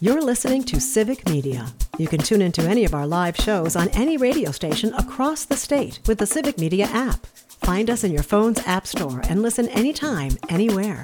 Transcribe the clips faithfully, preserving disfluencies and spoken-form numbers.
You're listening to Civic Media. You can tune into any of our live shows on any radio station across the state with the Civic Media app. Find us in your phone's app store and listen anytime, anywhere.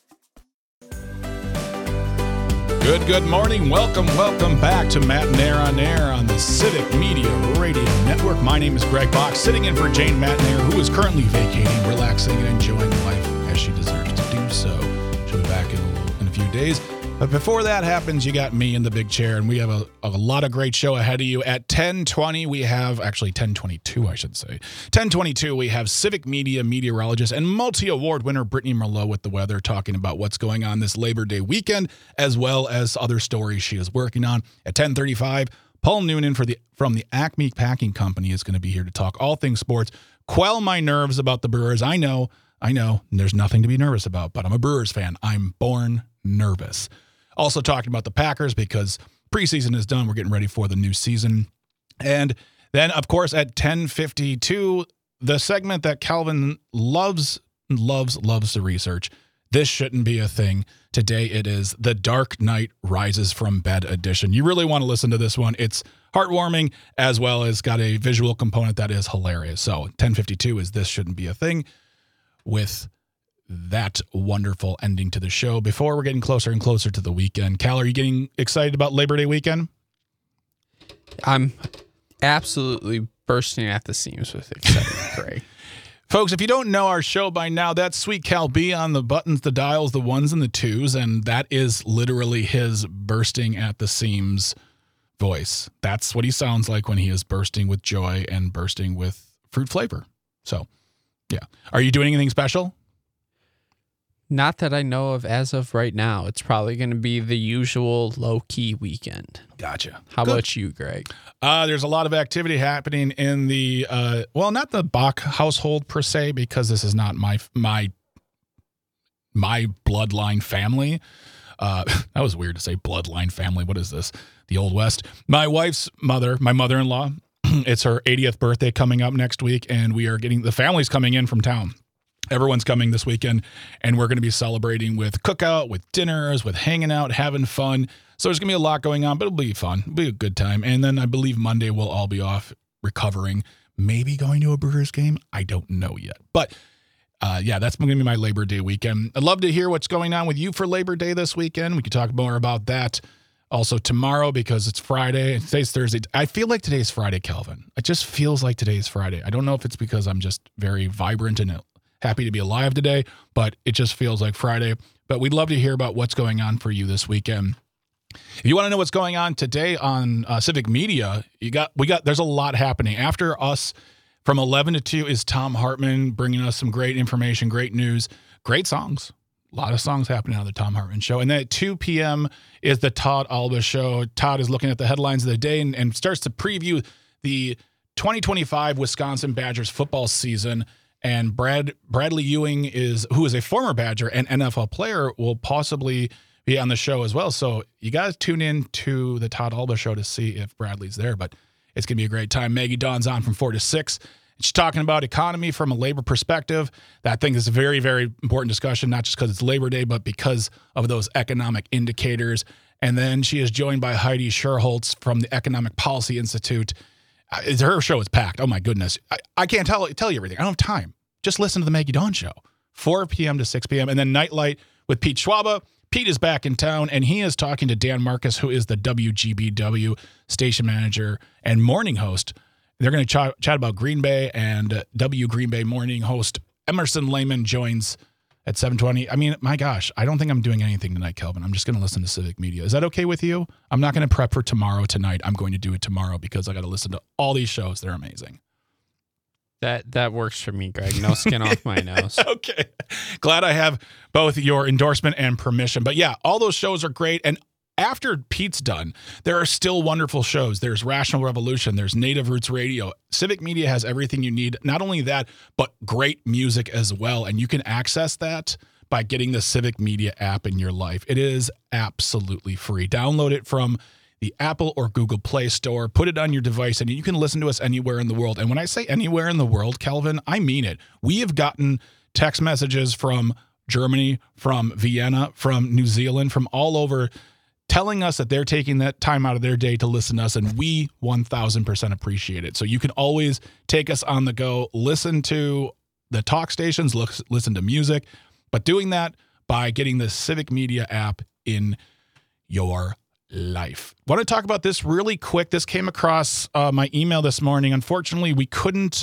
Good, good morning. Welcome, welcome back to Matt and Air on Air on the Civic Media Radio Network. My name is Greg Box, sitting in for Jane Matnair, who is currently vacating, relaxing, and enjoying life as she deserves to do so. She'll be back in a, in a few days. But before that happens, you got me in the big chair, and we have a, a lot of great show ahead of you. At ten twenty, we have, actually ten twenty-two, I should say. ten twenty-two, we have Civic Media meteorologist and multi-award winner Brittany Merlot with the weather, talking about what's going on this Labor Day weekend, as well as other stories she is working on. At ten thirty-five, Paul Noonan for the, from the Acme Packing Company is going to be here to talk all things sports. Quell my nerves about the Brewers. I know, I know, there's nothing to be nervous about, but I'm a Brewers fan. I'm born nervous. Also talking about the Packers because preseason is done. We're getting ready for the new season. And then, of course, at ten fifty-two, the segment that Calvin loves, loves, loves to research. This shouldn't be a thing. Today it is the Dark Knight Rises from Bed edition. You really want to listen to this one. It's heartwarming as well as got a visual component that is hilarious. So ten fifty-two is This Shouldn't Be a Thing with that wonderful ending to the show. Before we're getting closer and closer to the weekend, Cal, are you getting excited about Labor Day weekend? I'm absolutely bursting at the seams with excitement, Greg. Folks, if you don't know our show by now, that's Sweet Cal B on the buttons, the dials, the ones and the twos, and that is literally his bursting at the seams voice. That's what he sounds like when he is bursting with joy and bursting with fruit flavor. So, yeah. Are you doing anything special? Not that I know of as of right now. It's probably going to be the usual low-key weekend. Gotcha. How Good. about you, Greg? Uh, there's a lot of activity happening in the, uh, well, not the Bach household per se, because this is not my my my bloodline family. Uh, that was weird to say bloodline family. What is this? The Old West. My wife's mother, my mother-in-law, it's her eightieth birthday coming up next week, and we are getting, the family's coming in from town. Everyone's coming this weekend, and we're going to be celebrating with cookout, with dinners, with hanging out, having fun. So there's going to be a lot going on, but it'll be fun. It'll be a good time. And then I believe Monday we'll all be off recovering, maybe going to a Brewers game. I don't know yet. But, uh, yeah, that's going to be my Labor Day weekend. I'd love to hear what's going on with you for Labor Day this weekend. We could talk more about that also tomorrow because it's Friday. Today's Thursday. I feel like today's Friday, Calvin. It just feels like today's Friday. I don't know if it's because I'm just very vibrant and happy to be alive today, but it just feels like Friday. But we'd love to hear about what's going on for you this weekend. If you want to know what's going on today on uh, Civic Media, you got we got there's a lot happening. After us, from eleven to two is Tom Hartman bringing us some great information, great news, great songs. A lot of songs happening on the Tom Hartman Show. And then at two p.m. is the Todd Alba Show. Todd is looking at the headlines of the day and, and starts to preview the twenty twenty-five Wisconsin Badgers football season. And Brad Bradley Ewing is, who is a former Badger and N F L player, will possibly be on the show as well. So you guys tune in to the Todd Alba Show to see if Bradley's there. But it's going to be a great time. Maggie Dawn's on from four to six. She's talking about economy from a labor perspective. That I think is a very, very important discussion, not just because it's Labor Day, but because of those economic indicators. And then she is joined by Heidi Scherholtz from the Economic Policy Institute. Uh, her show is packed. Oh, my goodness. I, I can't tell, tell you everything. I don't have time. Just listen to the Maggie Dawn Show, four p.m. to six p.m. And then Nightlight with Pete Schwaba. Pete is back in town, and he is talking to Dan Marcus, who is the W G B W station manager and morning host. They're going to ch- chat about Green Bay, and uh, W Green Bay morning host Emerson Lehman joins at seven twenty. I mean, my gosh, I don't think I'm doing anything tonight, Kelvin. I'm just going to listen to Civic Media. Is that okay with you? I'm not going to prep for tomorrow tonight. I'm going to do it tomorrow because I got to listen to all these shows. They're amazing. That that works for me, Greg. No skin off my nose. Okay. Glad I have both your endorsement and permission. But yeah, all those shows are great. And after Pete's done, there are still wonderful shows. There's Rational Revolution. There's Native Roots Radio. Civic Media has everything you need. Not only that, but great music as well. And you can access that by getting the Civic Media app in your life. It is absolutely free. Download it from the Apple or Google Play Store, put it on your device, and you can listen to us anywhere in the world. And when I say anywhere in the world, Kelvin, I mean it. We have gotten text messages from Germany, from Vienna, from New Zealand, from all over telling us that they're taking that time out of their day to listen to us, and we one thousand percent appreciate it. So you can always take us on the go, listen to the talk stations, look, listen to music, but doing that by getting the Civic Media app in your life. I want to talk about this really quick. This came across uh, my email this morning. Unfortunately, we couldn't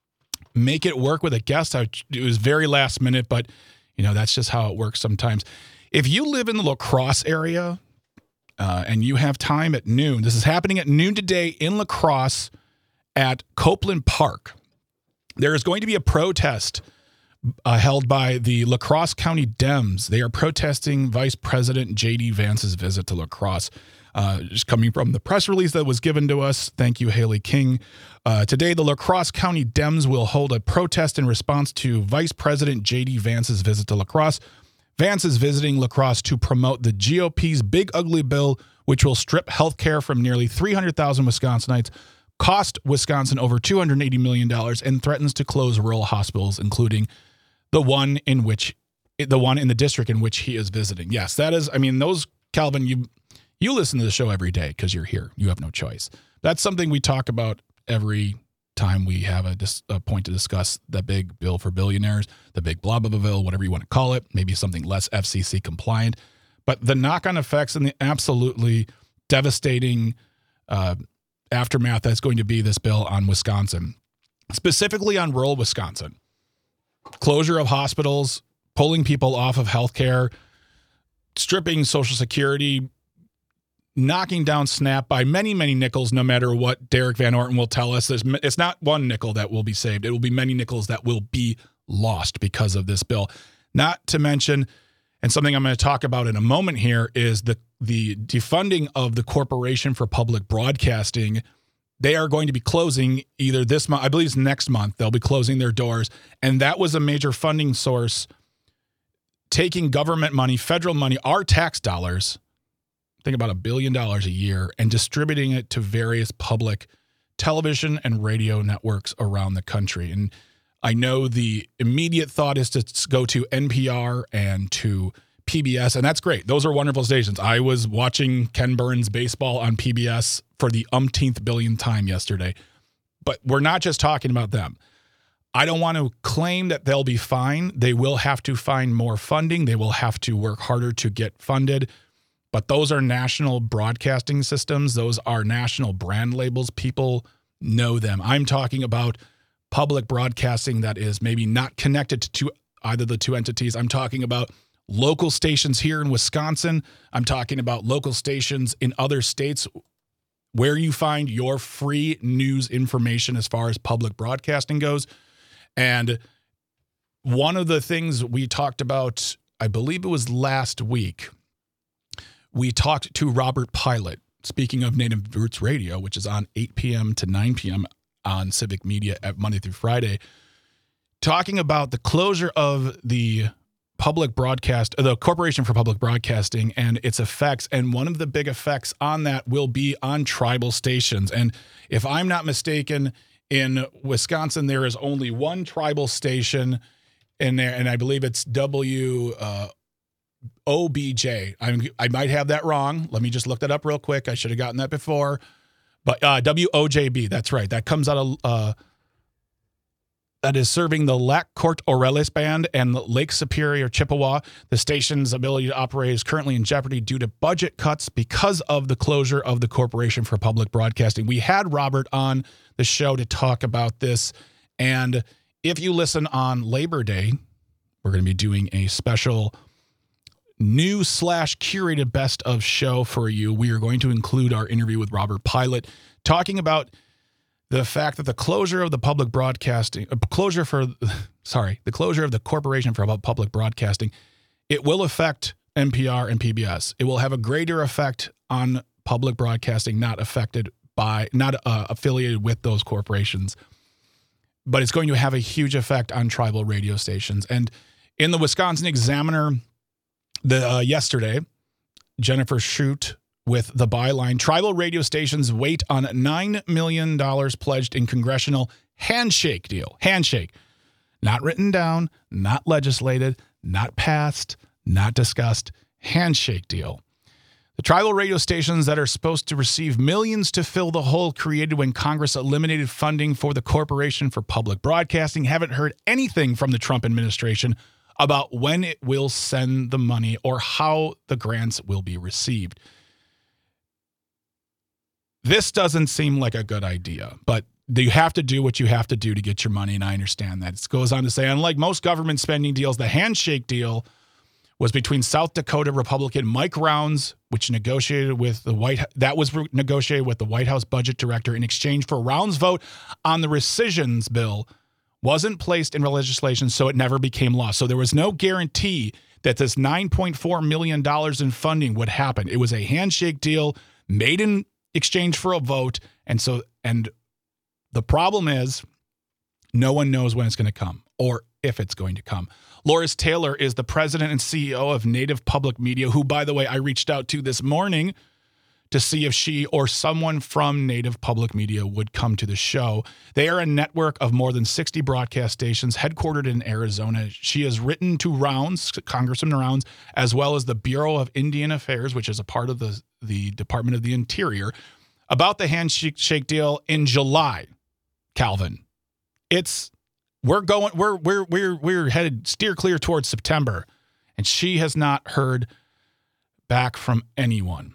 make it work with a guest. I, it was very last minute, but you know, that's just how it works sometimes. If you live in the La Crosse area, Uh, and you have time at noon. This is happening at noon today in La Crosse at Copeland Park. There is going to be a protest uh, held by the La Crosse County Dems. They are protesting Vice President J D Vance's visit to La Crosse. Uh, just coming from the press release that was given to us. Thank you, Haley King. Uh, today, the La Crosse County Dems will hold a protest in response to Vice President J D Vance's visit to La Crosse. Vance is visiting La Crosse to promote the G O P's Big Ugly Bill, which will strip health care from nearly three hundred thousand Wisconsinites, cost Wisconsin over two hundred eighty million dollars, and threatens to close rural hospitals, including the one in which the one in the district in which he is visiting. Yes, that is, I mean, those, Calvin, you you listen to the show every day because you're here. You have no choice. That's something we talk about every time we have a, dis, a point to discuss the big bill for billionaires, the big blah, blah, blah bill, whatever you want to call it, maybe something less F C C compliant. But the knock-on effects and the absolutely devastating uh, aftermath that's going to be this bill on Wisconsin, specifically on rural Wisconsin. Closure of hospitals, pulling people off of healthcare, stripping Social Security, knocking down SNAP by many, many nickels, no matter what Derek Van Orton will tell us. There's, it's not one nickel that will be saved. It will be many nickels that will be lost because of this bill. Not to mention, and something I'm going to talk about in a moment here, is the, the defunding of the Corporation for Public Broadcasting. They are going to be closing either this month, I believe it's next month, they'll be closing their doors. And that was a major funding source, taking government money, federal money, our tax dollars, think about a billion dollars a year, and distributing it to various public television and radio networks around the country. And I know the immediate thought is to go to N P R and to P B S, and that's great. Those are wonderful stations. I was watching Ken Burns baseball on P B S for the umpteenth billionth time yesterday. But we're not just talking about them. I don't want to claim that they'll be fine. They will have to find more funding. They will have to work harder to get funded. But those are national broadcasting systems. Those are national brand labels. People know them. I'm talking about public broadcasting that is maybe not connected to either the two entities. I'm talking about local stations here in Wisconsin. I'm talking about local stations in other states where you find your free news information as far as public broadcasting goes. And one of the things we talked about, I believe it was last week, we talked to Robert Pilot, speaking of Native Roots Radio, which is on eight p.m. to nine p.m. on Civic Media at Monday through Friday, talking about the closure of the public broadcast, the Corporation for Public Broadcasting and its effects. And one of the big effects on that will be on tribal stations. And if I'm not mistaken, in Wisconsin, there is only one tribal station in there, and I believe it's W uh, O B J. I'm, I might have that wrong. Let me just look that up real quick. I should have gotten that before. But uh, W O J B, that's right. That comes out of, uh, that is serving the Lac Courte Oreilles Band and Lake Superior, Chippewa. The station's ability to operate is currently in jeopardy due to budget cuts because of the closure of the Corporation for Public Broadcasting. We had Robert on the show to talk about this. And if you listen on Labor Day, we're going to be doing a special new slash curated best of show for you. We are going to include our interview with Robert Pilot talking about the fact that the closure of the public broadcasting, uh, closure for, sorry, the closure of the Corporation for Public Broadcasting, it will affect N P R and P B S. It will have a greater effect on public broadcasting, not affected by, not uh, affiliated with those corporations, but it's going to have a huge effect on tribal radio stations. And in the Wisconsin Examiner, the uh, yesterday, Jennifer Shute with the byline, tribal radio stations wait on nine million dollars pledged in congressional handshake deal. Handshake. Not written down, not legislated, not passed, not discussed. Handshake deal. The tribal radio stations that are supposed to receive millions to fill the hole created when Congress eliminated funding for the Corporation for Public Broadcasting haven't heard anything from the Trump administration about when it will send the money or how the grants will be received. This doesn't seem like a good idea, but you have to do what you have to do to get your money, and I understand that. It goes on to say, unlike most government spending deals, the handshake deal was between South Dakota Republican Mike Rounds, which negotiated with the White that was re- negotiated with the White House budget director in exchange for Rounds' vote on the rescissions bill, wasn't placed in legislation, so it never became law. So there was no guarantee that this nine point four million dollars in funding would happen. It was a handshake deal made in exchange for a vote, and so and the problem is no one knows when it's going to come or if it's going to come. Loris Taylor is the president and C E O of Native Public Media, who, by the way, I reached out to this morning to see if she or someone from Native Public Media would come to the show. They are a network of more than sixty broadcast stations headquartered in Arizona. She has written to Rounds, Congressman Rounds, as well as the Bureau of Indian Affairs, which is a part of the, the Department of the Interior, about the handshake deal in July. Calvin, it's we're going we're we're we're we're headed steer clear towards September, and she has not heard back from anyone.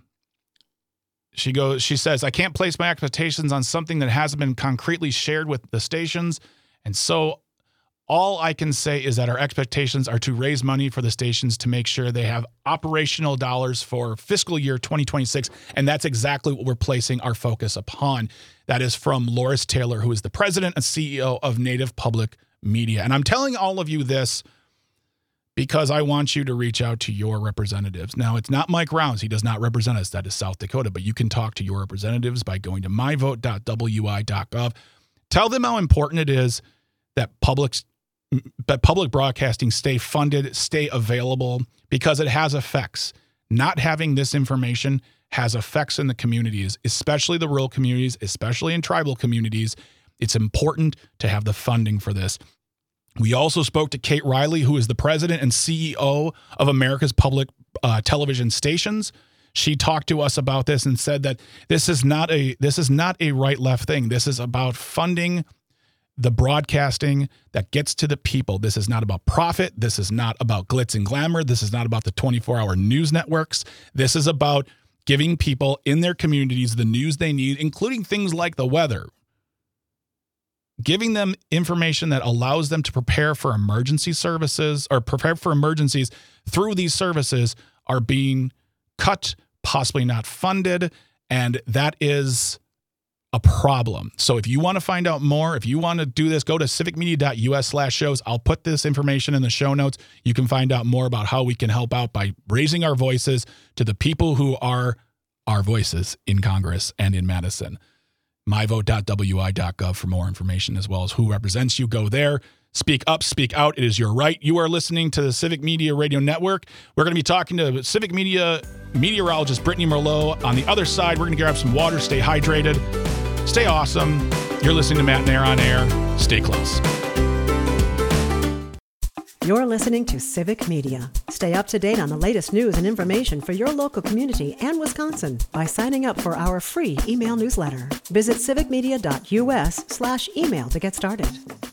She goes she says, I can't place my expectations on something that hasn't been concretely shared with the stations, and so all I can say is that our expectations are to raise money for the stations to make sure they have operational dollars for fiscal year twenty twenty-six. And that's exactly what we're placing our focus upon. That is from Loris Taylor, who is the president and C E O of Native Public Media. And I'm telling all of you this because I want you to reach out to your representatives. Now, it's not Mike Rounds. He does not represent us. That is South Dakota. But you can talk to your representatives by going to my vote dot w i dot gov. Tell them how important it is that public that public broadcasting stay funded, stay available, because it has effects. Not having this information has effects in the communities, especially the rural communities, especially in tribal communities. It's important to have the funding for this. We also spoke to Kate Riley, who is the president and C E O of America's Public uh, Television Stations. She talked to us about this and said that this is not a this is not a right-left thing. This is about funding the broadcasting that gets to the people. This is not about profit. This is not about glitz and glamour. This is not about the twenty-four hour news networks. This is about giving people in their communities the news they need, including things like the weather. Giving them information that allows them to prepare for emergency services or prepare for emergencies through these services are being cut, possibly not funded, and that is a problem. So if you want to find out more, if you want to do this, go to civic media dot u s slash shows. I'll put this information in the show notes. You can find out more about how we can help out by raising our voices to the people who are our voices in Congress and in Madison. my vote dot w i dot gov for more information, as well as who represents you. Go there. Speak up, speak out. It is your right. You are listening to the Civic Media Radio Network. We're going to be talking to Civic Media meteorologist Brittany Merlot. On the other side, we're going to grab some water, stay hydrated, stay awesome. You're listening to Matt and Air on Air. Stay close. You're listening to Civic Media. Stay up to date on the latest news and information for your local community and Wisconsin by signing up for our free email newsletter. Visit civic media dot u s slash email to get started.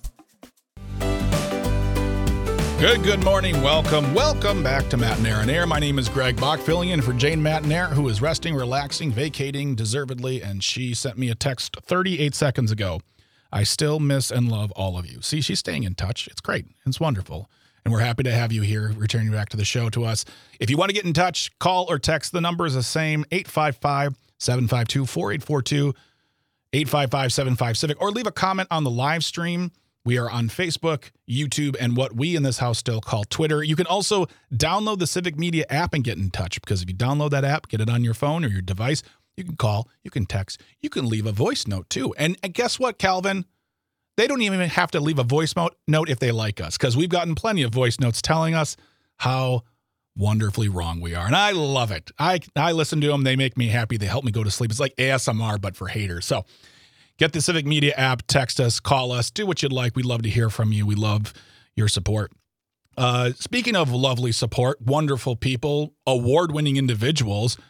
Good, good morning. Welcome, welcome back to Matt and Air on Air. My name is Greg Bach, filling in for Jane Matt and Air, who is resting, relaxing, vacating deservedly, and she sent me a text thirty-eight seconds ago. I still miss and love all of you. See, she's staying in touch. It's great. It's wonderful. And we're happy to have you here, returning back to the show to us. If you want to get in touch, call or text. The number is the same, eight five five, seven five two, four eight four two, eight five five, seven five, Civic, or leave a comment on the live stream. We are on Facebook, YouTube, and what we in this house still call Twitter. You can also download the Civic Media app and get in touch, because if you download that app, get it on your phone or your device, you can call, you can text, you can leave a voice note too. And, and guess what, Calvin? They don't even have to leave a voice note if they like us, because we've gotten plenty of voice notes telling us how wonderfully wrong we are. And I love it. I, I listen to them. They make me happy. They help me go to sleep. It's like A S M R, but for haters. So get the Civic Media app, text us, call us, do what you'd like. We'd love to hear from you. We love your support. Uh, speaking of lovely support, wonderful people, award-winning individuals,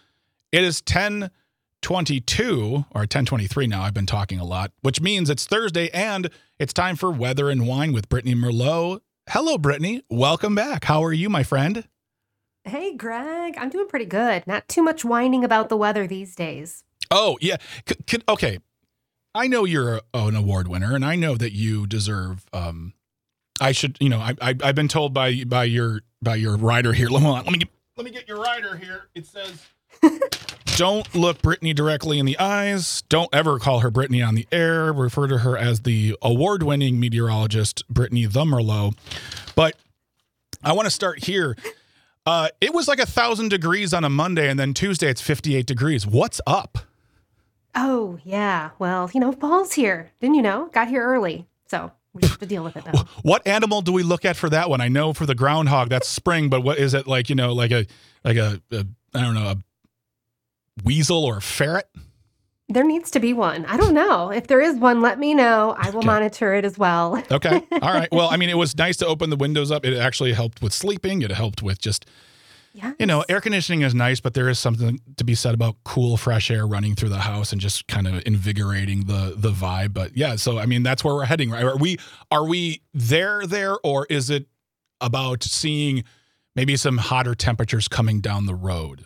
It is ten twenty-two or ten twenty-three now. I've been talking a lot, which means it's Thursday and it's time for Weather and Wine with Brittany Merlot. Hello, Brittany. Welcome back. How are you, my friend? Hey, Greg. I'm doing pretty good. Not too much whining about the weather these days. Oh, yeah. C- c- okay. I know you're a, an award winner, and I know that you deserve. Um, I should, you know, I, I, I've been told by by your by your writer here. Let me let me get let me get your writer here. It says, "Don't look Brittany directly in the eyes. Don't ever call her Brittany on the air. Refer to her as the award-winning meteorologist Brittany the Merlot." But I want to start here. Uh, it was like a thousand degrees on a Monday, and then Tuesday it's fifty-eight degrees. What's up? Oh, yeah. Well, you know, fall's here. Didn't you know? Got here early. So we have to deal with it now. What animal do we look at for that one? I know for the groundhog, that's spring, but what is it like, you know, like a, like a, a I don't know, a weasel or a ferret? There needs to be one. I don't know. If there is one, let me know. I will Okay. monitor it as well. Okay. All right. Well, I mean, it was nice to open the windows up. It actually helped with sleeping. It helped with just, Yes. you know, air conditioning is nice, but there is something to be said about cool, fresh air running through the house and just kind of invigorating the the vibe. But yeah, so I mean, that's where we're heading, right? Are we are we there there, or is it about seeing maybe some hotter temperatures coming down the road?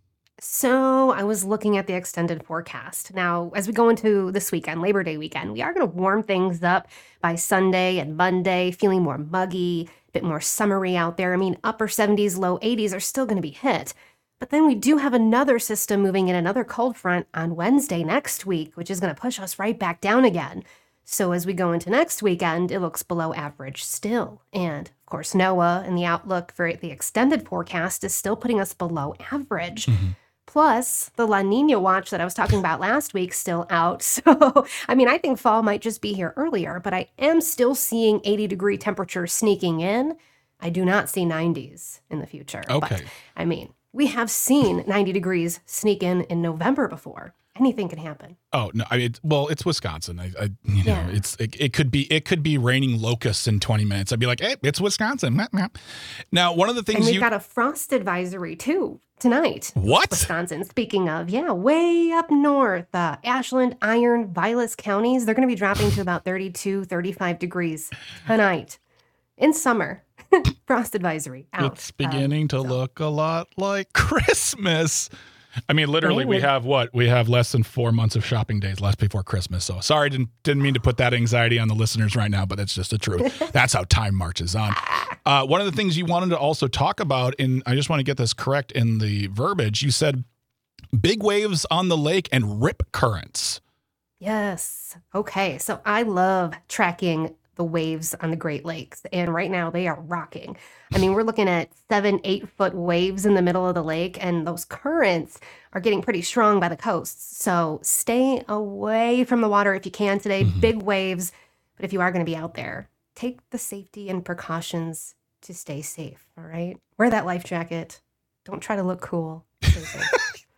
So I was looking at the extended forecast. Now, as we go into this weekend, Labor Day weekend, we are going to warm things up by Sunday and Monday, feeling more muggy, a bit more summery out there. I mean, upper seventies, low eighties are still going to be hit. But then we do have another system moving in, another cold front on Wednesday next week, which is going to push us right back down again. So as we go into next weekend, it looks below average still. And of course, NOAA and the outlook for the extended forecast is still putting us below average. Mm-hmm. Plus, the La Nina watch that I was talking about last week still out. So, I mean, I think fall might just be here earlier, but I am still seeing eighty degree temperatures sneaking in. I do not see nineties in the future. Okay. But, I mean, we have seen ninety degrees sneak in in November before. Anything can happen. Oh no! I mean, it, well, it's Wisconsin. I, I you know, Yeah. it's it, it could be it could be raining locusts in twenty minutes. I'd be like, hey, it's Wisconsin. Meh, meh. Now, one of the And things we've you got a frost advisory too tonight. what? Wisconsin. Speaking of, yeah, way up north, uh, Ashland, Iron, Vilas counties, they're going to be dropping to about thirty-two, thirty-five degrees tonight in summer. Frost advisory out. It's beginning Uh, to so- look a lot like Christmas. I mean, literally, we Maybe. have what? We have less than four months of shopping days left before Christmas. So sorry, didn't didn't mean to put that anxiety on the listeners right now, but that's just the truth. That's how time marches on. Uh, one of the things you wanted to also talk about, and I just want to get this correct in the verbiage, you said big waves on the lake and rip currents. Yes. Okay. So I love tracking the waves on the Great Lakes. And right now they are rocking. I mean, we're looking at seven, eight foot waves in the middle of the lake, and those currents are getting pretty strong by the coasts. So stay away from the water if you can today. Mhm. Big waves. But if you are going to be out there, take the safety and precautions to stay safe. All right. Wear that life jacket. Don't try to look cool. Stay safe.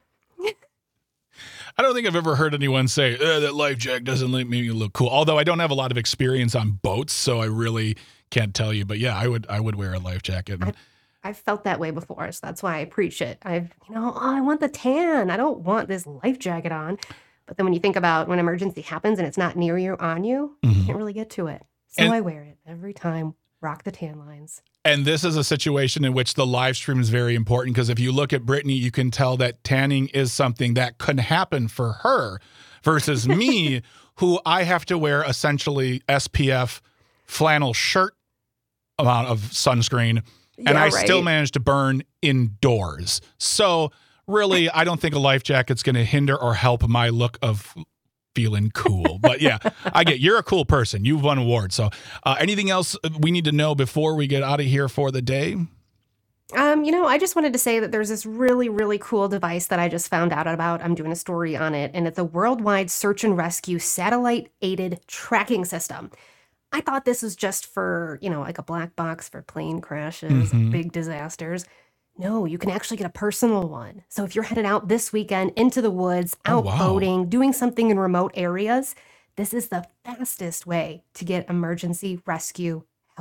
I don't think I've ever heard anyone say uh, that life jacket doesn't make me look cool. Although I don't have a lot of experience on boats, so I really can't tell you. But yeah, I would I would wear a life jacket. I- I've felt that way before, so that's why I preach it. I've, you know, oh, I want the tan. I don't want this life jacket on. But then when you think about when emergency happens and it's not near you or on you, you Mhm. can't really get to it. So And- I wear it every time. Rock the tan lines. And this is a situation in which the live stream is very important because if you look at Brittany, you can tell that tanning is something that can happen for her versus me, who I have to wear essentially S P F flannel shirt amount of sunscreen, and Yeah, I right. still manage to burn indoors. So really, I don't think a life jacket's going to hinder or help my look of feeling cool. But yeah, I get you're a cool person. You've won awards. So uh, anything else we need to know before we get out of here for the day? Um, you know, I just wanted to say that there's this really, really cool device that I just found out about. I'm doing a story on it, and it's a worldwide search and rescue satellite-aided tracking system. I thought this was just for, you know, like a black box for plane crashes, Mhm. big disasters. No, you can actually get a personal one. So if you're headed out this weekend into the woods, Oh, out wow. boating, doing something in remote areas, this is the fastest way to get emergency rescue help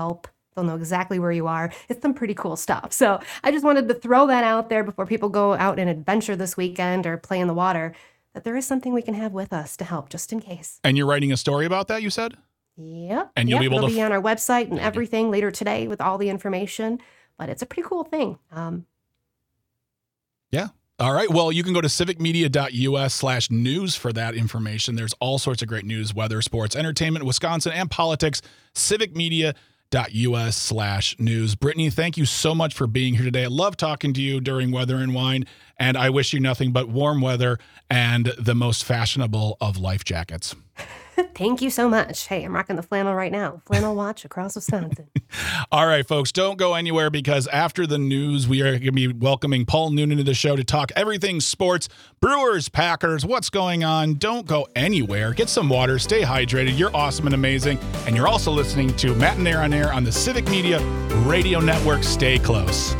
They'll know exactly where you are. It's some pretty cool stuff. So I just wanted to throw that out there before people go out and adventure this weekend or play in the water, that there is something we can have with us to help just in case. And you're writing a story about that, you said? Yep. And you'll yep. be able It'll to be f- on our website and everything later today with all the information. But it's a pretty cool thing. Um, yeah. All right. Well, you can go to civicmedia.us slash news for that information. There's all sorts of great news, weather, sports, entertainment, Wisconsin, and politics. civicmedia.us slash news. Brittany, thank you so much for being here today. I love talking to you during Weather and Wine, and I wish you nothing but warm weather and the most fashionable of life jackets. Thank you so much. Hey, I'm rocking the flannel right now. Flannel watch across Wisconsin. All right, folks, don't go anywhere, because after the news, we are going to be welcoming Paul Noonan to the show to talk everything sports, Brewers, Packers, what's going on. Don't go anywhere. Get some water. Stay hydrated. You're awesome and amazing. And you're also listening to Matt and Nair on Air on the Civic Media Radio Network. Stay close.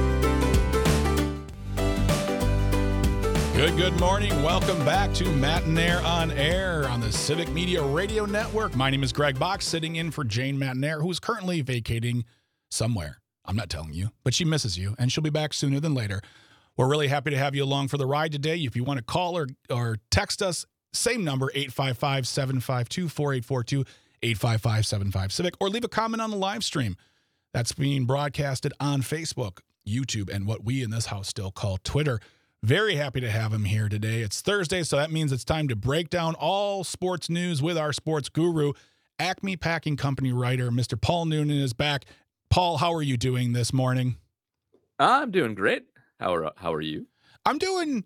Good, good morning. Welcome back to Matt and Nair on Air on the Civic Media Radio Network. My name is Greg Box, sitting in for Jane Matt and Nair, who's currently vacating somewhere. I'm not telling you, but she misses you, and she'll be back sooner than later. We're really happy to have you along for the ride today. If you want to call or, or text us, same number, eight five five, seven five two, four eight four two, eight five five, seven five, Civic, or leave a comment on the live stream that's being broadcasted on Facebook, YouTube, and what we in this house still call Twitter. Very happy to have him here today. It's Thursday, so that means it's time to break down all sports news with our sports guru, Acme Packing Company writer, Mister Paul Noonan is back. Paul, how are you doing this morning? I'm doing great. How are how are you? I'm doing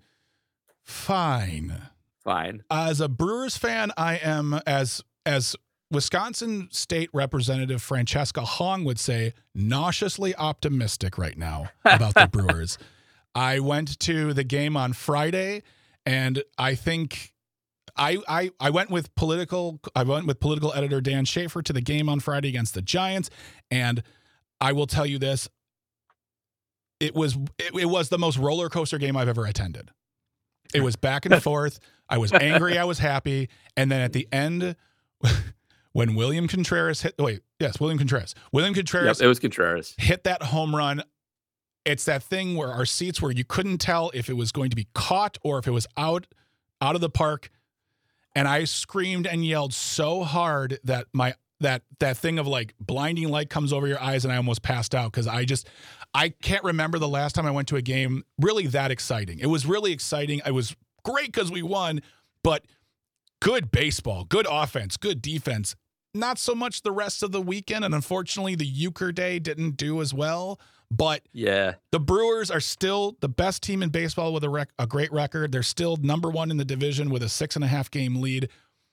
fine. Fine. As a Brewers fan, I am, as as Wisconsin State Representative Francesca Hong would say, nauseously optimistic right now about the Brewers. I went to the game on Friday, and I think I, I I went with political I went with political editor Dan Schaefer to the game on Friday against the Giants, and I will tell you this: it was it, it was the most roller coaster game I've ever attended. It was back and forth. I was angry, I was happy, and then at the end, when William Contreras hit wait yes William Contreras William Contreras Yep, it was Contreras hit that home run. It's that thing where our seats where you couldn't tell if it was going to be caught or if it was out out of the park. And I screamed and yelled so hard that my that that thing of like blinding light comes over your eyes, and I almost passed out, because I just I can't remember the last time I went to a game really that exciting. It was really exciting. It was great because we won, but good baseball, good offense, good defense. Not so much the rest of the weekend, and unfortunately the Euchre Day didn't do as well. But yeah, the Brewers are still the best team in baseball with a, rec- a great record. They're still number one in the division with a six and a half game lead.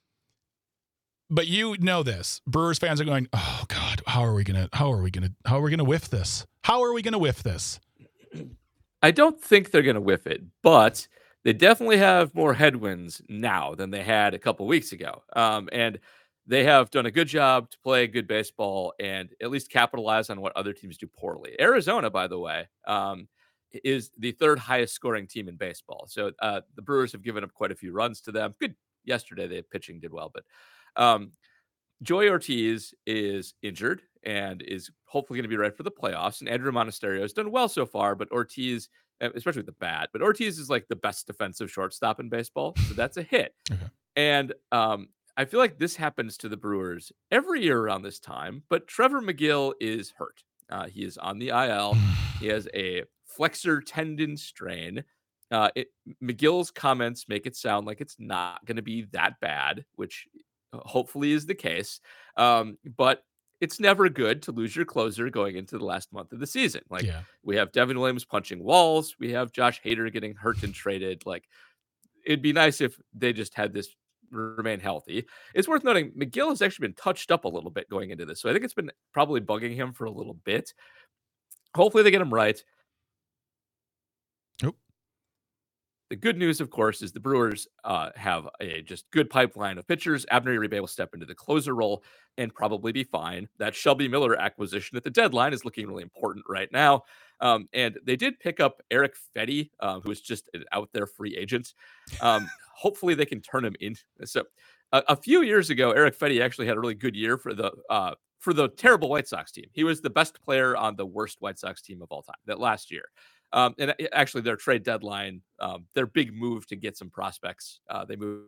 But you know this, Brewers fans are going, "Oh God, how are we gonna? How are we gonna? How are we gonna whiff this? How are we gonna whiff this?" I don't think they're gonna whiff it, but they definitely have more headwinds now than they had a couple weeks ago. Um, and they have done a good job to play good baseball and at least capitalize on what other teams do poorly. Arizona, by the way, um, is the third highest scoring team in baseball. So uh, the Brewers have given up quite a few runs to them. Good yesterday, the pitching did well, but um, Joey Ortiz is injured and is hopefully going to be ready for the playoffs. And Andrew Monasterio has done well so far, but Ortiz, especially with the bat, but Ortiz is like the best defensive shortstop in baseball. So that's a hit. Okay. And um, I feel like this happens to the Brewers every year around this time, but Trevor McGill is hurt. Uh, he is on the I L. He has a flexor tendon strain. Uh, it, McGill's comments make it sound like it's not going to be that bad, which hopefully is the case. Um, but it's never good to lose your closer going into the last month of the season. Like yeah. we have Devin Williams punching walls. We have Josh Hader getting hurt and traded. Like it'd be nice if they just had this remain healthy. It's worth noting McGill has actually been touched up a little bit going into this. So I think it's been probably bugging him for a little bit. Hopefully they get him right. Nope. The good news, of course, is the Brewers uh, have a just good pipeline of pitchers. Abner Uribe will step into the closer role and probably be fine. That Shelby Miller acquisition at the deadline is looking really important right now. Um, and they did pick up Eric Fetty, uh, who is just an out there free agent. Um, hopefully they can turn him in. So uh, a few years ago, Eric Fetty actually had a really good year for the uh, for the terrible White Sox team. He was the best player on the worst White Sox team of all time that last year. Um, and actually, their trade deadline, um, their big move to get some prospects, uh, they moved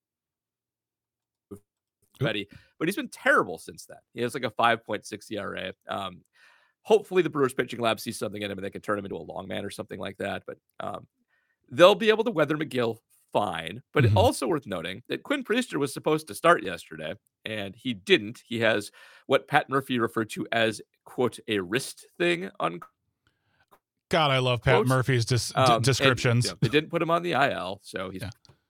Betty, but he's been terrible since then. He has like a five point six E R A. Um, hopefully, the Brewers pitching lab sees something in him and they can turn him into a long man or something like that. But um, they'll be able to weather McGill fine. But Mhm. also worth noting that Quinn Priester was supposed to start yesterday, and he didn't. He has what Pat Murphy referred to as, quote, a wrist thing, unquote. God, I love Pat Quote. Murphy's des- d- Um, descriptions. And, you know, they didn't put him on the I L, so he's Yeah.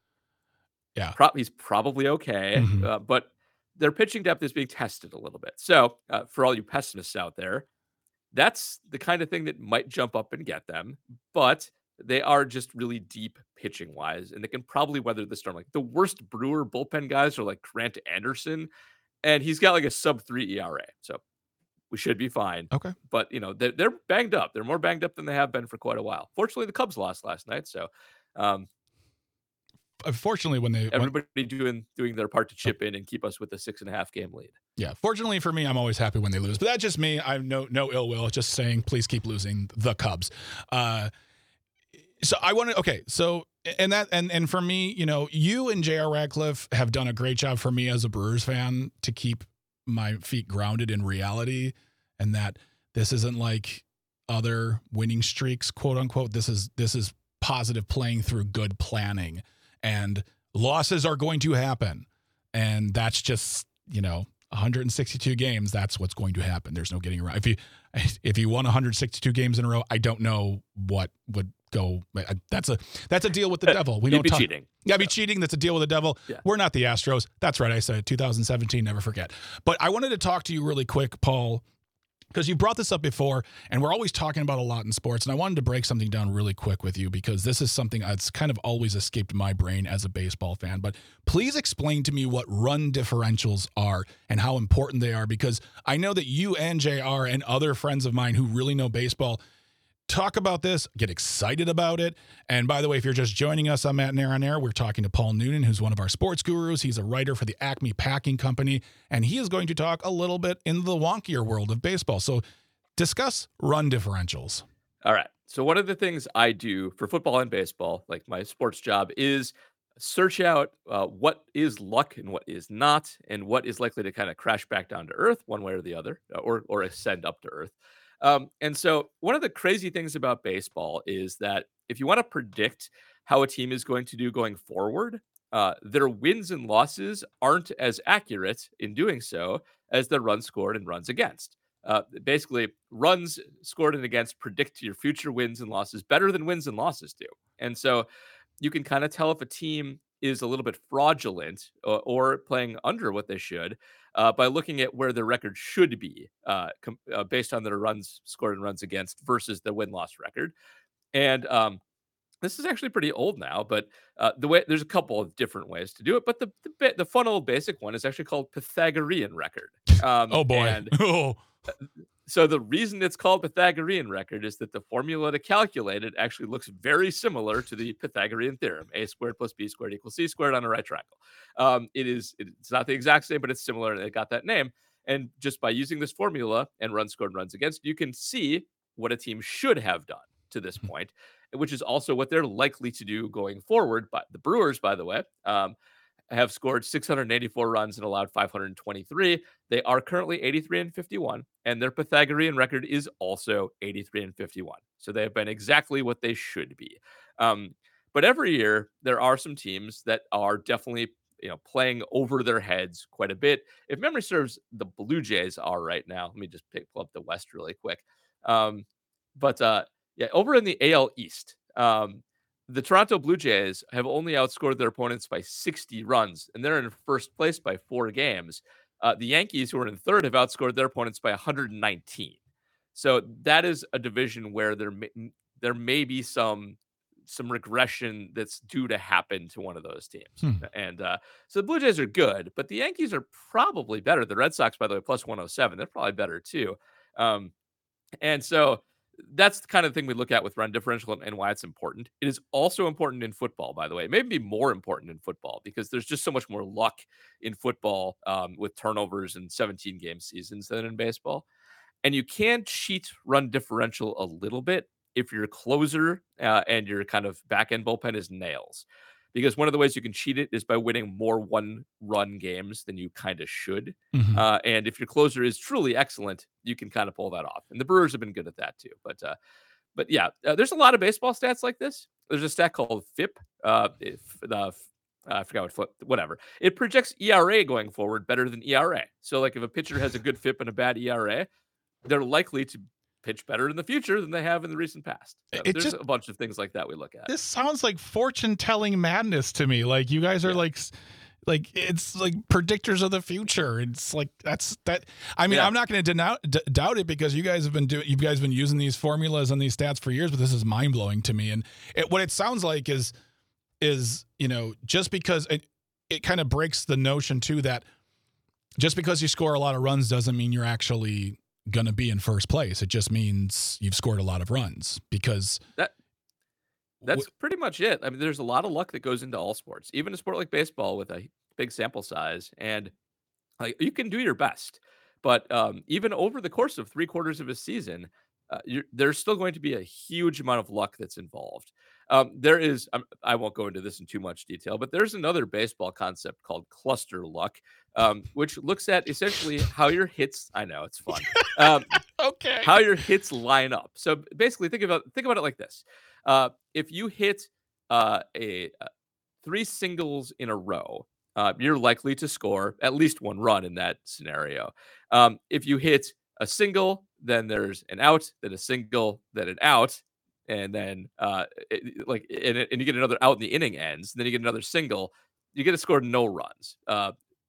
Yeah. pro- he's probably okay. Mhm. Uh, but their pitching depth is being tested a little bit. So uh, for all you pessimists out there, that's the kind of thing that might jump up and get them. But they are just really deep pitching wise, and they can probably weather the storm. Like the worst Brewer bullpen guys are like Grant Anderson, and he's got like a sub three E R A. So we should be fine. Okay. But, you know, they're, they're banged up. They're more banged up than they have been for quite a while. Fortunately, the Cubs lost last night. So um, Unfortunately, when they when, everybody doing doing their part to chip in and keep us with a six and a half game lead. yeah, fortunately for me, I'm always happy when they lose. But that's just me. I have no no ill will. Just saying, please keep losing, the Cubs. Uh, so I want to. Okay, so and that and and for me, you know, you and J R. Radcliffe have done a great job for me as a Brewers fan to keep my feet grounded in reality, and that this isn't like other winning streaks, quote unquote. This is this is positive playing through good planning, and losses are going to happen, and that's just, you know, one hundred sixty-two games. That's what's going to happen. There's no getting around. If you if you won one hundred sixty-two games in a row, I don't know what would go. That's a that's a deal with the devil. We You'd don't be talk. cheating. Yeah, be So. cheating. That's a deal with the devil. Yeah. We're not the Astros. That's right. I said it. two thousand seventeen, never forget. But I wanted to talk to you really quick, Paul, because you brought this up before, and we're always talking about a lot in sports. And I wanted to break something down really quick with you because this is something that's kind of always escaped my brain as a baseball fan. But please explain to me what run differentials are and how important they are, because I know that you and J R and other friends of mine who really know baseball talk about this, get excited about it. And by the way, if you're just joining us on Matt and Air on Air, we're talking to Paul Noonan, who's one of our sports gurus. He's a writer for the Acme Packing Company, and he is going to talk a little bit in the wonkier world of baseball. So discuss run differentials. All right. So one of the things I do for football and baseball, like my sports job, is search out uh, what is luck and what is not, and what is likely to kind of crash back down to earth one way or the other, or or ascend up to earth. Um, and so one of the crazy things about baseball is that if you want to predict how a team is going to do going forward, uh, their wins and losses aren't as accurate in doing so as their runs scored and runs against. Uh, basically, runs scored and against predict your future wins and losses better than wins and losses do. And so you can kind of tell if a team is a little bit fraudulent or, or playing under what they should uh, by looking at where their record should be uh, com- uh, based on their runs scored and runs against versus the win-loss record. And um, this is actually pretty old now, but uh, the way there's a couple of different ways to do it. But the the, the fun old basic one is actually called Pythagorean record. Um, Oh, boy. And Oh, so the reason it's called Pythagorean record is that the formula to calculate it actually looks very similar to the Pythagorean theorem: a squared plus b squared equals c squared on a right triangle. Um, it is it's not the exact same, but it's similar, and it got that name. And just by using this formula and runs scored and runs against, you can see what a team should have done to this point, which is also what they're likely to do going forward. But the Brewers, by the way, um, have scored six hundred eighty-four runs and allowed five hundred twenty-three. They are currently eighty-three and fifty-one, and their Pythagorean record is also eighty-three and fifty-one. So they have been exactly what they should be. Um, but every year there are some teams that are definitely, you know, playing over their heads quite a bit. If memory serves, the Blue Jays are right now. Let me just pick, pull up the West really quick. Um, but uh, yeah, over in the A L East, um, the Toronto Blue Jays have only outscored their opponents by sixty runs, and they're in first place by four games. Uh, the Yankees, who are in third, have outscored their opponents by one hundred nineteen. So that is a division where there may, there may be some some regression that's due to happen to one of those teams. Hmm. And uh, so the Blue Jays are good, but the Yankees are probably better. The Red Sox, by the way, plus one oh seven, they're probably better too. Um, and so that's the kind of thing we look at with run differential and, and why it's important. It is also important in football, by the way, maybe more important in football because there's just so much more luck in football um, with turnovers and seventeen game seasons than in baseball. And you can cheat run differential a little bit if your closer uh, and your kind of back end bullpen is nails. Because one of the ways you can cheat it is by winning more one-run games than you kind of should. Mm-hmm. Uh, and if your closer is truly excellent, you can kind of pull that off. And the Brewers have been good at that too. But uh, but yeah, uh, there's a lot of baseball stats like this. There's a stat called F I P. Uh, if the uh, I forgot what foot, whatever. It projects E R A going forward better than E R A. So like if a pitcher has a good F I P and a bad E R A, they're likely to pitch better in the future than they have in the recent past. So It there's just- a bunch of things like that we look at. This sounds like fortune telling madness to me. Like you guys are Yeah. like, like it's like predictors of the future. It's like that's that. I mean, Yeah. I'm not going to denounce d- doubt it because you guys have been doing. You guys have been using these formulas and these stats for years, but this is mind blowing to me. And it, what it sounds like is, is you know, just because it it kind of breaks the notion too that just because you score a lot of runs doesn't mean you're actually going to be in first place. It just means you've scored a lot of runs because That That's pretty much it. I mean, there's a lot of luck that goes into all sports, even a sport like baseball with a big sample size. And like you can do your best, but um, even over the course of three quarters of a season, uh, you're, there's still going to be a huge amount of luck that's involved. Um, there is, um, I won't go into this in too much detail, but there's another baseball concept called cluster luck, um, which looks at essentially how your hits. I know it's fun. Um, okay. how your hits line up. So basically, think about think about it like this: uh, if you hit uh, a uh, three singles in a row, uh, you're likely to score at least one run in that scenario. Um, if you hit a single, then there's an out, then a single, then an out, and then uh, it, like and, and you get another out in the inning ends. And then you get another single. You get to score no runs. Uh,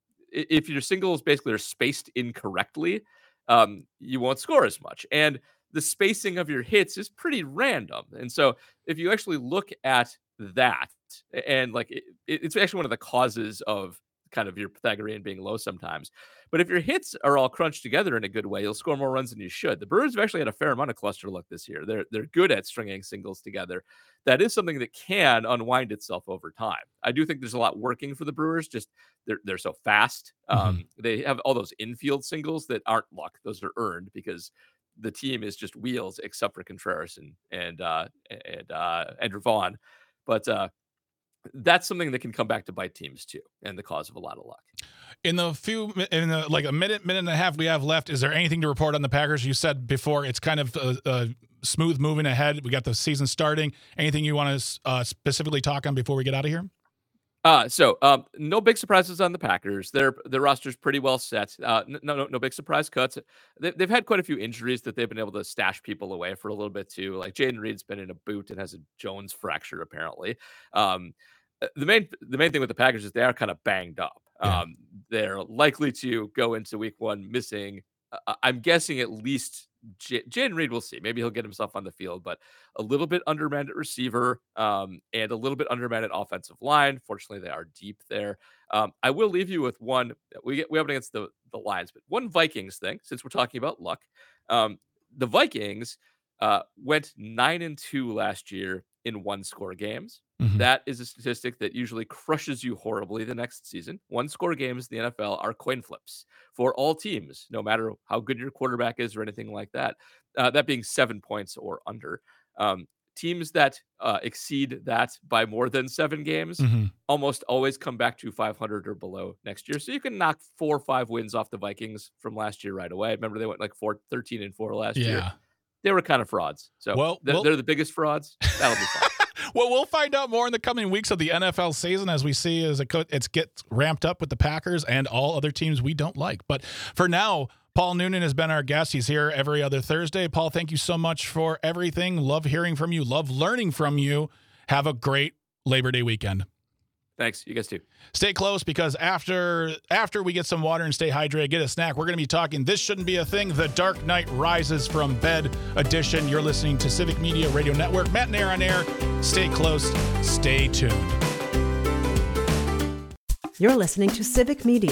if your singles basically are spaced incorrectly, um, you won't score as much. And the spacing of your hits is pretty random. And so if you actually look at that, and like it, it's actually one of the causes of kind of your Pythagorean being low sometimes. But if your hits are all crunched together in a good way, you'll score more runs than you should. The Brewers have actually had a fair amount of cluster luck this year. They're they're good at stringing singles together. That is something that can unwind itself over time. I do think there's a lot working for the Brewers. Just they're they're so fast. Mm-hmm. Um, they have all those infield singles that aren't luck; those are earned because the team is just wheels, except for Contreras and and uh, and uh, Andrew Vaughn. But uh, that's something that can come back to bite teams too, and the cause of a lot of luck. In the few, in the, like a minute, minute and a half we have left, is there anything to report on the Packers? You said before it's kind of uh, uh, smooth moving ahead. We got the season starting. Anything you want to uh, specifically talk on before we get out of here? Uh, so um, no big surprises on the Packers. Their their roster's pretty well set. Uh, no, no, no big surprise cuts. They, they've had quite a few injuries that they've been able to stash people away for a little bit too. Like Jaden Reed's been in a boot and has a Jones fracture apparently. Um, the main the main thing with the Packers is they are kind of banged up. Yeah. Um, they're likely to go into Week One missing. Uh, I'm guessing at least J- Jaden Reed. We'll see. Maybe he'll get himself on the field, but a little bit undermanned at receiver um, and a little bit undermanned at offensive line. Fortunately, they are deep there. Um, I will leave you with one. We get we have it against the the Lions, but one Vikings thing since we're talking about luck. Um, the Vikings uh, went nine and two last year in one score games. Mhm. That is a statistic that usually crushes you horribly the next season. One score games in the N F L are coin flips for all teams, no matter how good your quarterback is or anything like that. Uh, that being seven points or under. Um, teams that uh, exceed that by more than seven games Mhm. almost always come back to five hundred or below next year. So you can knock four or five wins off the Vikings from last year right away. Remember, they went like four, thirteen and four last year. Yeah. They were kind of frauds. So Well, they're, well- they're the biggest frauds. That'll be fun. Well, we'll find out more in the coming weeks of the N F L season as we see as it co- it's gets ramped up with the Packers and all other teams we don't like. But for now, Paul Noonan has been our guest. He's here every other Thursday. Paul, thank you so much for everything. Love hearing from you. Love learning from you. Have a great Labor Day weekend. Thanks. You guys too. Stay close because after after we get some water and stay hydrated, get a snack, we're going to be talking This Shouldn't Be a Thing, The Dark Knight Rises from Bed edition. You're listening to Civic Media Radio Network. Matt and Air on Air. Stay close. Stay tuned. You're listening to Civic Media.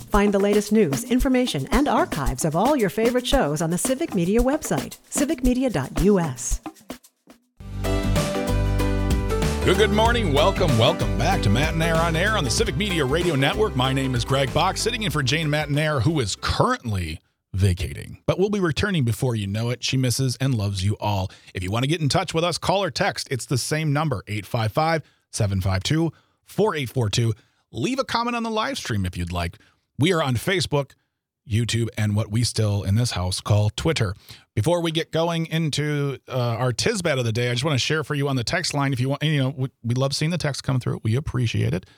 Find the latest news, information, and archives of all your favorite shows on the Civic Media website, civic media dot u s. Good, good morning. Welcome, welcome back to Matt and Air on Air on the Civic Media Radio Network. My name is Greg Bach, sitting in for Jane Mattinair, who is currently vacating, but will be returning before you know it. She misses and loves you all. If you want to get in touch with us, call or text. It's the same number, eight five five, seven five two, four eight four two. Leave a comment on the live stream if you'd like. We are on Facebook, YouTube, and what we still in this house call Twitter. Before we get going into uh, our Tisbat of the day, I just want to share for you on the text line. If you want, you know, we, we love seeing the text come through. We appreciate it.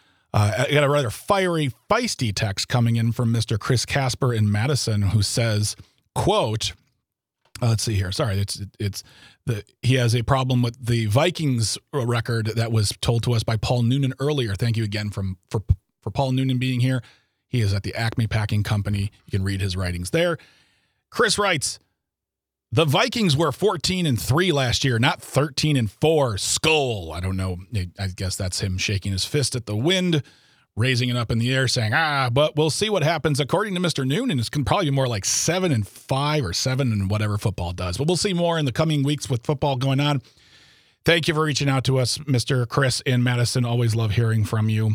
Uh, I got a rather fiery, feisty text coming in from Mister Chris Casper in Madison, who says, quote, uh, let's see here. Sorry, it's it's the he has a problem with the Vikings record that was told to us by Paul Noonan earlier. Thank you again from for for Paul Noonan being here. He is at the Acme Packing Company. You can read his writings there. Chris writes, the Vikings were fourteen and three last year, not thirteen and four. Skull. I don't know. I guess that's him shaking his fist at the wind, raising it up in the air, saying, ah, but we'll see what happens. According to Mister Noonan, it's probably more like seven and five or seven and whatever football does. But we'll see more in the coming weeks with football going on. Thank you for reaching out to us, Mister Chris in Madison. Always love hearing from you.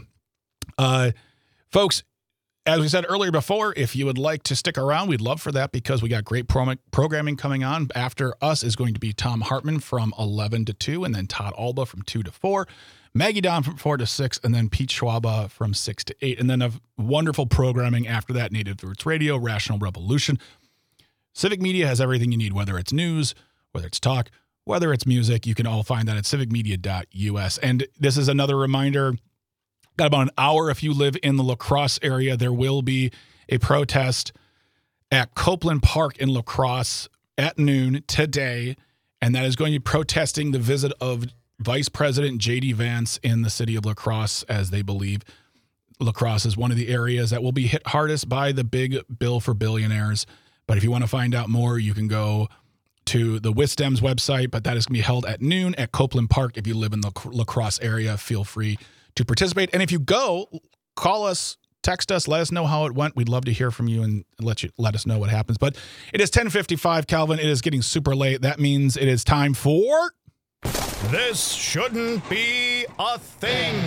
Uh, folks, as we said earlier before, if you would like to stick around, we'd love for that because we got great pro- programming coming on. After us is going to be Tom Hartman from eleven to two, and then Todd Alba from two to four, Maggie Don from four to six, and then Pete Schwaba from six to eight. And then a wonderful programming after that, Native Roots Radio, Rational Revolution. Civic Media has everything you need, whether it's news, whether it's talk, whether it's music. You can all find that at civic media dot u s. And this is another reminder. Got about an hour if you live in the La Crosse area. There will be a protest at Copeland Park in La Crosse at noon today, and that is going to be protesting the visit of Vice President J D Vance in the city of La Crosse, as they believe La Crosse is one of the areas that will be hit hardest by the big bill for billionaires. But if you want to find out more, you can go to the WISDEM's website, but that is going to be held at noon at Copeland Park. If you live in the La Crosse area, feel free to participate. And if you go, call us, text us, let us know how it went. We'd love to hear from you and let you let us know what happens. But it is ten fifty-five, Calvin. It is getting super late. That means it is time for This Shouldn't Be a Thing.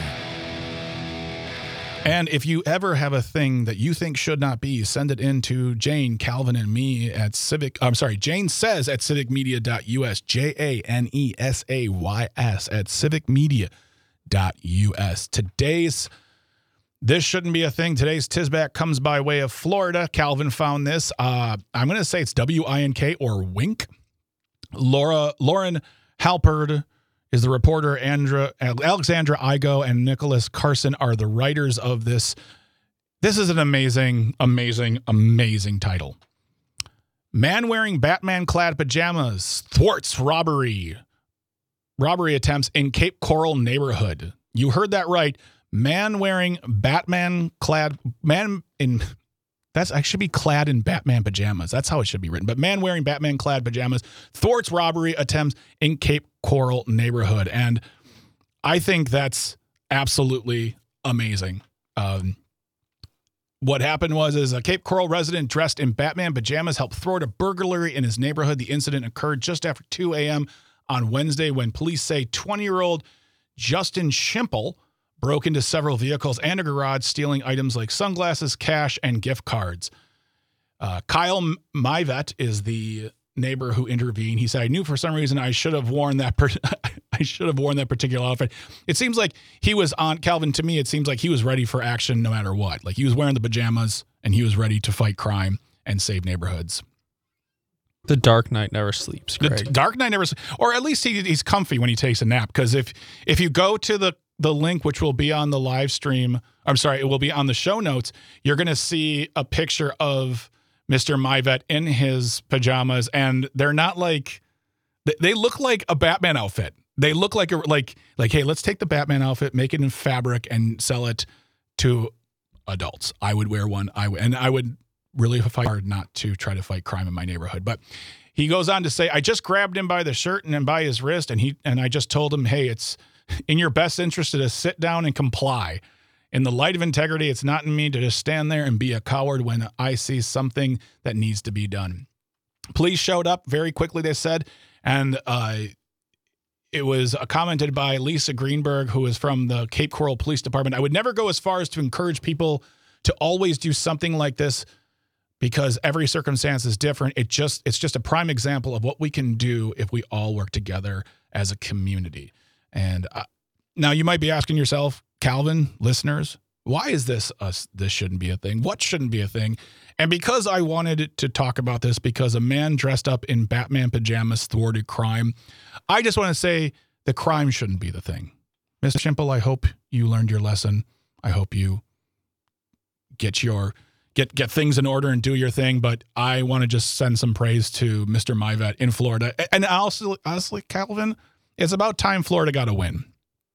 And if you ever have a thing that you think should not be, send it in to Jane, Calvin, and me at Civic. I'm sorry, Jane says at civic media dot u s, J A N E S A Y S at civic media dot u s. Today's This Shouldn't Be a Thing. Today's Tisbat comes by way of Florida. Calvin found this. Uh, I'm going to say it's W I N K or Wink. Laura Lauren Halperd is the reporter. Andra, Alexandra Igo and Nicholas Carson are the writers of this. This is an amazing, amazing, amazing title. Man wearing Batman-clad pajamas thwarts robbery. Robbery attempts in Cape Coral neighborhood. You heard that right. Man wearing Batman-clad, man in, that's, I should be clad in Batman pajamas. That's how it should be written. But man wearing Batman-clad pajamas thwarts robbery attempts in Cape Coral neighborhood. And I think that's absolutely amazing. Um, what happened was is a Cape Coral resident dressed in Batman pajamas helped thwart a burglary in his neighborhood. The incident occurred just after two a.m. on Wednesday when police say twenty-year-old Justin Schimple broke into several vehicles and a garage, stealing items like sunglasses, cash, and gift cards. Uh, Kyle Myvet is the neighbor who intervened. He said, I knew for some reason I should have worn that per- I should have worn that particular outfit. It seems like he was on, Calvin, to me, it seems like he was ready for action no matter what. Like he was wearing the pajamas and he was ready to fight crime and save neighborhoods. The Dark Knight never sleeps, Greg. The Dark Knight never sleeps. Or at least he, he's comfy when he takes a nap. Because if if you go to the, the link, which will be on the live stream, I'm sorry, it will be on the show notes, you're going to see a picture of Mister Myvet in his pajamas. And they're not like, they look like a Batman outfit. They look like, a, like, like, hey, let's take the Batman outfit, make it in fabric, and sell it to adults. I would wear one. I w- And I would really fight hard not to try to fight crime in my neighborhood. But he goes on to say, I just grabbed him by the shirt and then by his wrist, and he and I just told him, hey, it's in your best interest to sit down and comply. In the light of integrity, it's not in me to just stand there and be a coward when I see something that needs to be done. Police showed up very quickly, they said, and uh, it was commented by Lisa Greenberg, who is from the Cape Coral Police Department. I would never go as far as to encourage people to always do something like this because every circumstance is different. It just it's just a prime example of what we can do if we all work together as a community. And uh, now you might be asking yourself, Calvin, listeners, why is this us? This shouldn't be a thing. What shouldn't be a thing? And because I wanted to talk about this because a man dressed up in Batman pajamas thwarted crime, I just want to say the crime shouldn't be the thing. Mister Schimple, I hope you learned your lesson. I hope you get your get get things in order and do your thing. But I want to just send some praise to Mister Myvet in Florida. And also, honestly, Calvin, it's about time Florida got a win.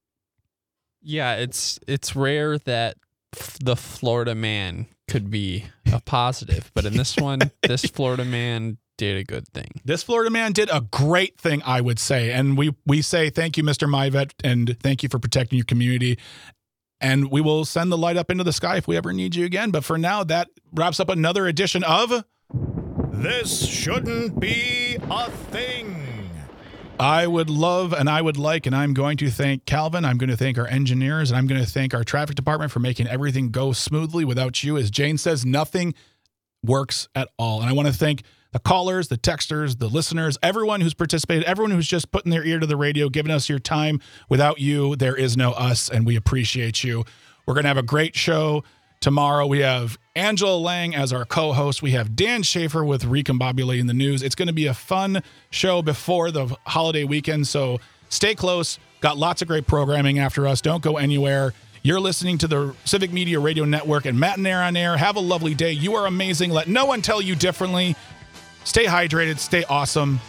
Yeah, it's it's rare that f- the Florida man could be a positive, but in this one, this Florida man did a good thing. This Florida man did a great thing, I would say. And we we say thank you, Mister Myvet, and thank you for protecting your community. And we will send the light up into the sky if we ever need you again. But for now, that wraps up another edition of This Shouldn't Be a Thing. I would love and I would like, and I'm going to thank Calvin. I'm going to thank our engineers, and I'm going to thank our traffic department for making everything go smoothly. Without you, as Jane says, nothing works at all. And I want to thank the callers, the texters, the listeners, everyone who's participated, everyone who's just putting their ear to the radio, giving us your time. Without you, there is no us, and we appreciate you. We're going to have a great show tomorrow. We have Angela Lang as our co-host. We have Dan Schaefer with Recombobulating the News. It's going to be a fun show before the holiday weekend, so stay close. Got lots of great programming after us. Don't go anywhere. You're listening to the Civic Media Radio Network and Matt and Air on Air. Have a lovely day. You are amazing. Let no one tell you differently. Stay hydrated. Stay awesome.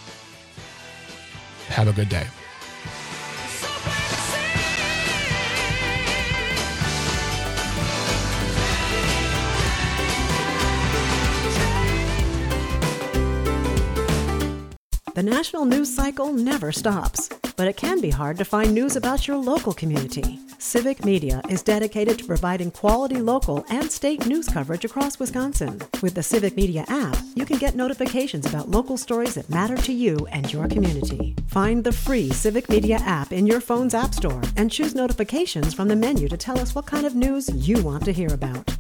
Have a good day. The national news cycle never stops, but it can be hard to find news about your local community. Civic Media is dedicated to providing quality local and state news coverage across Wisconsin. With the Civic Media app, you can get notifications about local stories that matter to you and your community. Find the free Civic Media app in your phone's app store and choose notifications from the menu to tell us what kind of news you want to hear about.